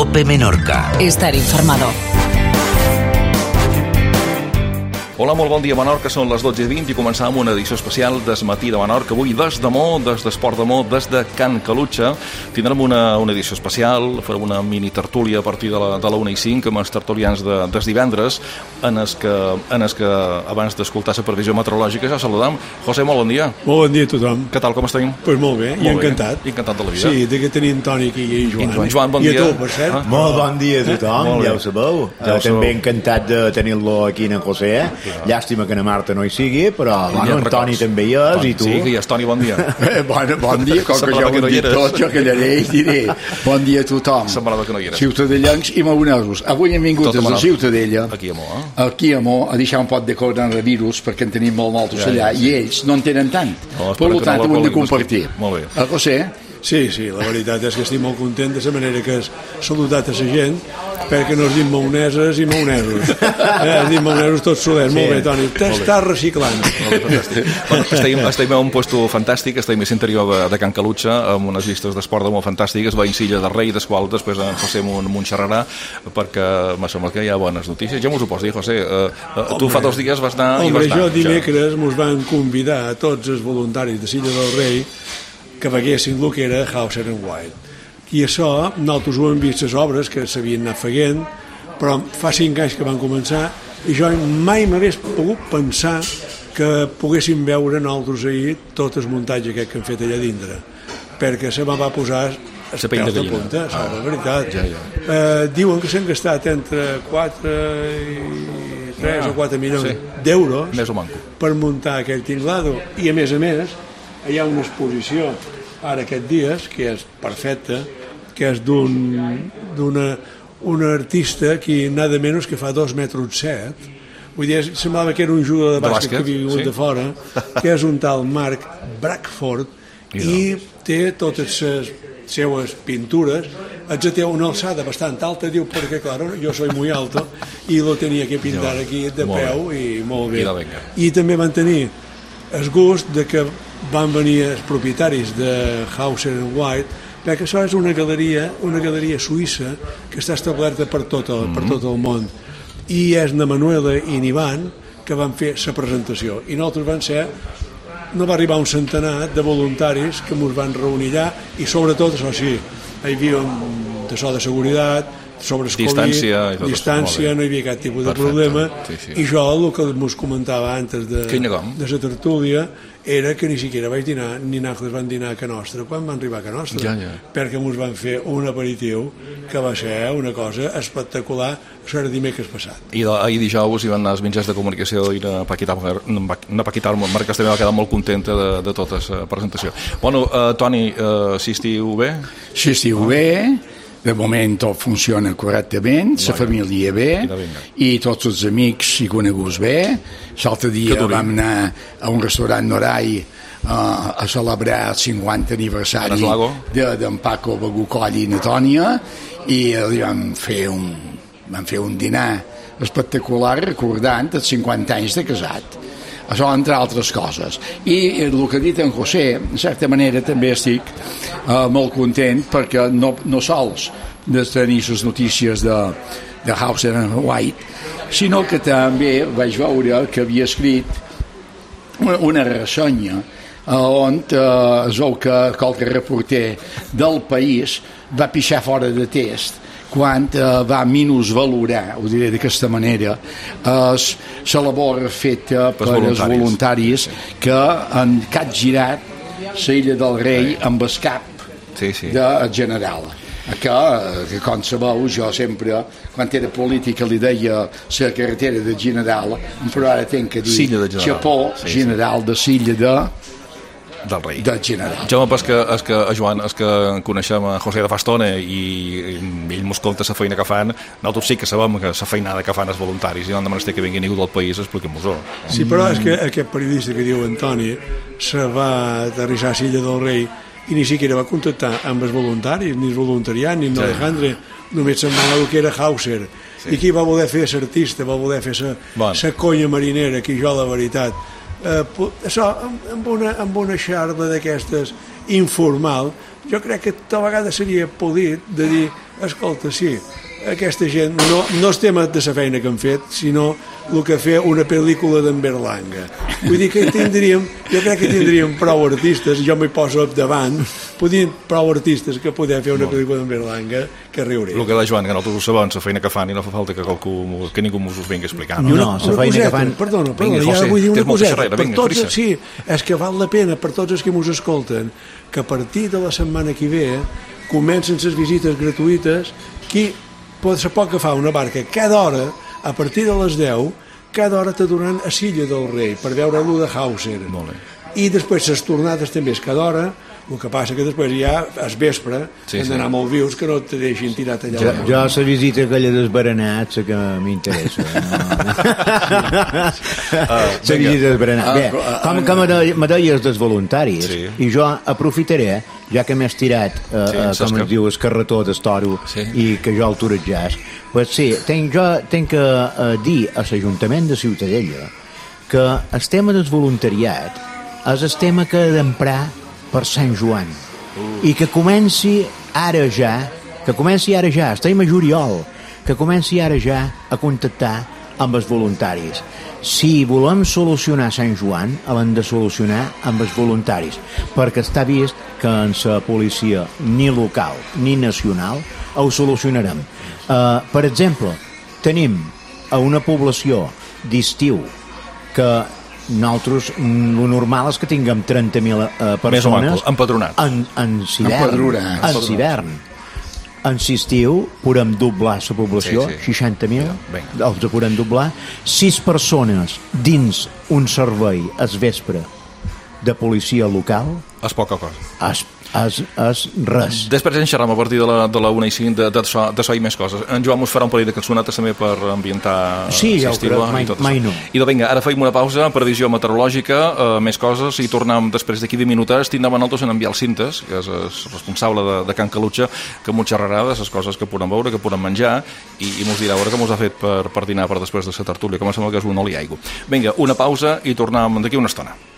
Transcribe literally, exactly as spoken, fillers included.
COPE Menorca. Estar informado. Hola, molt bon dia, Menorca. Són les dotze i vint i començam amb una edició especial d'Es Matí de Menorca. Avui des de Mo, des d'Esport de Mo, des de Can Calutxa. Tindrem una, una edició especial, farem una mini tertúlia a partir de la, de la una i cinc amb els tertulians de, des divendres, en els que, en els que abans d'escoltar la previsió meteorològica ja saludam. José, molt bon dia. Molt bon dia a tothom. Què tal, com estem? Pues molt bé, molt i encantat. Bé. Encantat de la vida. Sí, de que tenim Toni aquí i Joan. I Joan, Joan bon I dia. a tu, per cert. Ah? Molt bon dia a tothom, eh? ja ho sabeu. Ja ho Jo també sabeu. encantat de tenir-lo aquí en el José. Llàstima que na Marta no hi sigui, però Ja bueno, en Toni records. també hi és, Bon, i tu. Sí, que hi és, Toni, bon dia. Eh, bon, bon dia, com que Semblava ja que ho no hem hi dit eres. tot, jo callaré i diré bon dia a tothom. Semblava que no hi eres. Ciutadellencs i maonesos. Avui hem vingut Tot a des de Menorca. Ciutadella, Aquí a Mo, eh? aquí a Mo, a deixar un pot de coronavirus, perquè en tenim molt molts Ja, allà, ja, sí. i ells no en tenen tant. No, Per espero que no tant, la ho hem de colguin compartir. mosquit. Molt bé. Eh, José? Sí, sí, la veritat és que estic molt content de la manera que has saludat a la gent, perquè no has dit maoneses i maonesos. Eh, has dit maonesos tots solers. Sí. Molt bé, Toni. T'estàs reciclant. Molt bé, fantàstic. Bueno, estem, estem en un puesto fantàstic, estem a l'interior de, de Can Calutxa, amb unes llistes d'esport de molt fantàstiques, veïn Silla de Rei, des quals després en José m'ho xerrarà, perquè me sembla que hi ha bones notícies. Ja m'ho pots dir, José. Uh, uh, tu fa dos dies vas anar i Home, vas anar. jo dimecres mos van convidar a tots els voluntaris de Silla del Rei que veguessin el que era Hauser and White. I això, nosaltres ho hem vist les obres que s'havien anat feient, però fa cinc anys que van començar i jo mai m'hagués pogut pensar que poguéssim veure nosaltres ahir tot el muntatge aquest que han fet allà dintre, perquè se me va posar els La pell de pèls de gallina. punta, ah, la veritat. Ja, ja. Eh, diuen que s'han gastat entre quatre i tres Ah, o quatre milions sí. d'euros Més o manco. per muntar aquell tinglado, i a més a més hi ha una exposició ara aquests dies que és perfecta, que és d'un d'una una artista que nada menys que fa dos metres set, vull dir, semblava que era un jugador de De bàsquet, bàsquet, que havia vingut sí. de fora, que és un tal Mark Brackford, i té totes les seues pintures, els té una alçada bastant alta, diu, perquè clar, jo soy muy alto i lo tenia que pintar aquí de Molt peu i molt bé. I la venga. I també van tenir el gust de que van venir els propietaris de Hauser and White, perquè això és una galeria, una galeria suïssa que està establerta per tot el, per tot el món, i és na Manuela i n'Ivan que van fer la presentació, i nosaltres van ser, no va arribar un centenar de voluntaris que ens van reunir allà, i sobretot, això sí, hi havia un de so de seguretat, sobre el Distància i tot Covid, distància, això, no hi havia cap tipus de Perfecte. problema, Sí, sí. i jo el que us comentava antes de, Quina com? de la tertúlia era que ni siquiera vaig dinar, ni nosaltres van dinar a Can Nostra quan van arribar a Can Nostra, Ja, ja. perquè ens van fer un aperitiu que va ser una cosa espectacular. Això era dimecres passat. I de, ahir dijous hi van anar els mitjans de comunicació i na Paquita, na Paquita Marques també va quedar molt contenta de, de tota la presentació. Bueno, uh, Toni, uh, si estiu bé? Si estiu bé, de moment tot funciona correctament, la família bé, Vinga, vinga. i tots els amics i coneguts bé. L'altre dia Que duri. vam anar a un restaurant Norai uh, a celebrar el cinquanta aniversari En Eslago. de- d'en Paco Bagucoll i na Tònia, i li vam fer un, vam fer un dinar espectacular recordant els cinquanta anys de casat. Això, entre altres coses. I el que ha dit en José, en certa manera també estic uh, molt content, perquè no, no sols de tenir les notícies de, de Hauser and White, sinó que també vaig veure que havia escrit una, una ressenya uh, on uh, es veu que qualque reporter del País va pixar fora de test quan uh, va minusvalorar, ho diré d'aquesta manera, uh, la labor feta per als voluntaris. voluntaris que han capgirat l'illa del Rei amb el cap Sí, sí. de general. Que, que com sabeu, jo sempre, quan era política, li deia la carretera de General, però ara tenc que dir Silla de General. Japó, Sí, sí. General de Silla de, Del rei. de General. Jaume, però és que, és que, a Joan, és que coneixem a José de Fastone i, i ell mos conta la feina que fan. Nosaltres sí que sabem que la feinada que fan els voluntaris i no han de menester que vingui ningú del país, expliquem-nos-ho. Sí, però és que aquest periodista que diu Antoni se va aterrissar a Silla del Rei i ni siquiera va contactar amb els voluntaris, ni el voluntariat, ni en Alejandre, només se'n va anar el que era Hauser. Sí. I qui va voler fer l'artista, va voler fer la Bueno. conya marinera, que jo, la veritat, eh, això, amb, amb, una, amb una xarda d'aquestes informal, jo crec que tal vegada seria polit de dir, escolta, sí, aquesta gent no, no és tema de la feina que han fet, sinó el que fer una pel·lícula d'en Berlanga. Vull dir que tindríem, jo crec que tindríem prou artistes, jo m'hi poso davant, podríem prou artistes que poder fer una pel·lícula d'en Berlanga que riuria. El que de Joan, que nosaltres ho sabem, la feina que fan i no fa falta que, qualcú, que ningú us ho vingui a explicar. No, no, la feina que fan... Perdona, perdona, Vinga, ja José, vull dir una tens molta coseta. xerrera, Per vinga, tots, frissa. sí, és que val la pena per tots els que ens escolten que a partir de la setmana que ve comencen les visites gratuïtes, qui pot, se pot agafar una barca cada hora, a partir de les deu, cada hora te donaran a Silla del Rei per veure l'u de Hauser. Molt bé. I després les tornades també és cada hora, el que passa que després ja és vespre, Sí, hem sí. d'anar molt vius que no te deixin tirar allà. Jo, jo la visita aquella dels berenats, la que m'interessa. La visita dels berenats. Bé, com que me de- me deies dels voluntaris, Sí. i jo aprofitaré, ja que m'has tirat, eh, Sí, eh, saps com que- es diu, el carretó d'estoro, Sí. i que jo el torejàs, pues sí, tenc, jo tenc que eh, dir a l'Ajuntament de Ciutadella que el tema del voluntariat és el tema que ha d'emprar per Sant Joan i que comenci ara ja, que comenci ara ja, estem a juliol, que comenci ara ja a contactar amb els voluntaris. Si volem solucionar Sant Joan, l'hem de solucionar amb els voluntaris, perquè està vist que en la policia ni local ni nacional ho solucionarem. Uh, per exemple, tenim a una població d'estiu que nosaltres, mm, lo normal és que tinguem trenta mil uh, persones Més o menys, empadronats. en, en hivern, Empadronats. en hivern. En l'estiu podem doblar la població, Sí, sí. seixanta mil, Vinga. els podem doblar, sis persones dins un servei al vespre de policia local, És poca cosa. és, és, és res. Després en xerram a partir de la, de la una i cinc de, de, so, de so i més coses. En Joan mos farà un parell de cançonetes també per ambientar Sí, ja ho l'estiu crec, mai- i tot mai això. no. I de, vinga, ara feim una pausa, previsió meteorològica, eh, més coses, i tornem després d'aquí vint minuts. Tindrem a nosaltres en en Biel Cintes, que és el responsable de, de Can Calutxa, que mos xerrarà de les coses que podem veure, que podem menjar, i, i mos dirà a veure què mos ha fet per, per dinar per després de la tertúlia, que em sembla que és un oli i aigua. Vinga, una pausa i tornem d'aquí una estona.